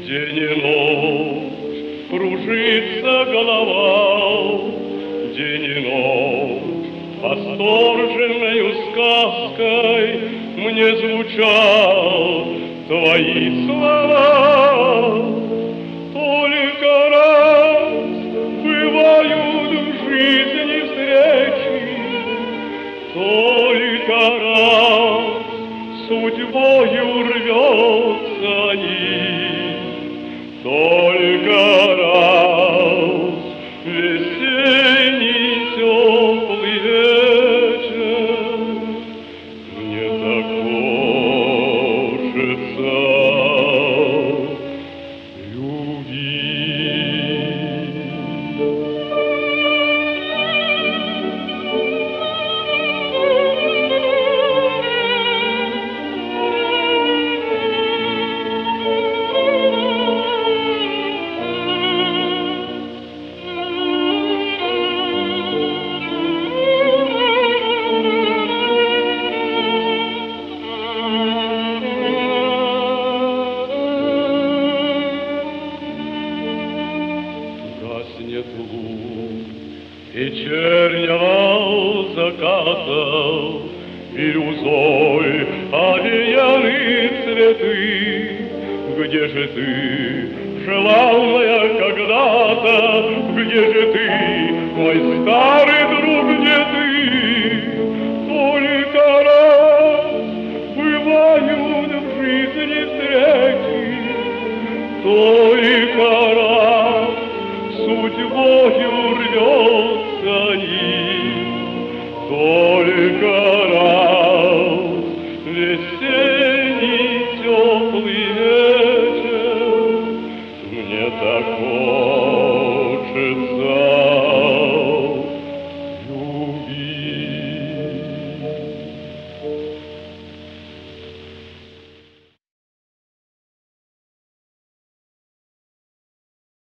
День и ночь кружится голова, день и ночь восторженною сказкой мне звучат твои слова. Только раз бывают в жизни встречи, только раз судьбою рвется нить, только раз весенний теплый вечер мне так хочется любить. Гаснет луч вечернего заката, бирюзой овеяны цветы. Где же ты, желанная когда-то? Где же ты, мой старый друг, где ты? Только раз бывают в жизни встречи, только раз судьбою рвется нить, только раз весь